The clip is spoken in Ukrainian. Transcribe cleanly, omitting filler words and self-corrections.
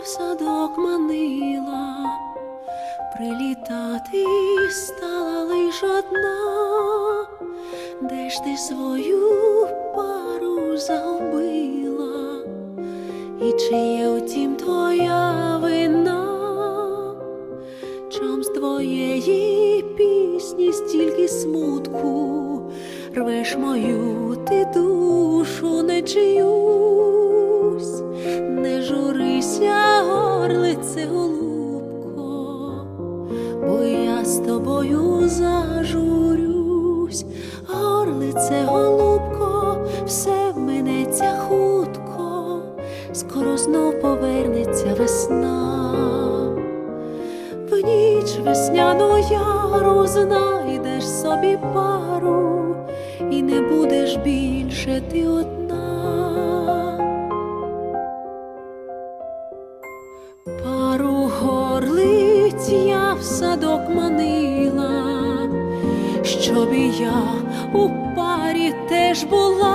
в садок манила, прилітати стала лиш одна. Де ж ти свою пару загубила, і чи є у тім твоя вина? Чом з твоєї пісні стільки смутку, рвеш мою ти душу не чиюсь? Не журися, горлице голубко, бо я з тобою зажурюсь. Горлице голубко, все минеться хутко, скоро знов повернеться весна. В ніч весняну яру знайдеш собі пару, і не будеш більше ти одна. Пару горлиць я в садок манила, щоб і я у парі теж була.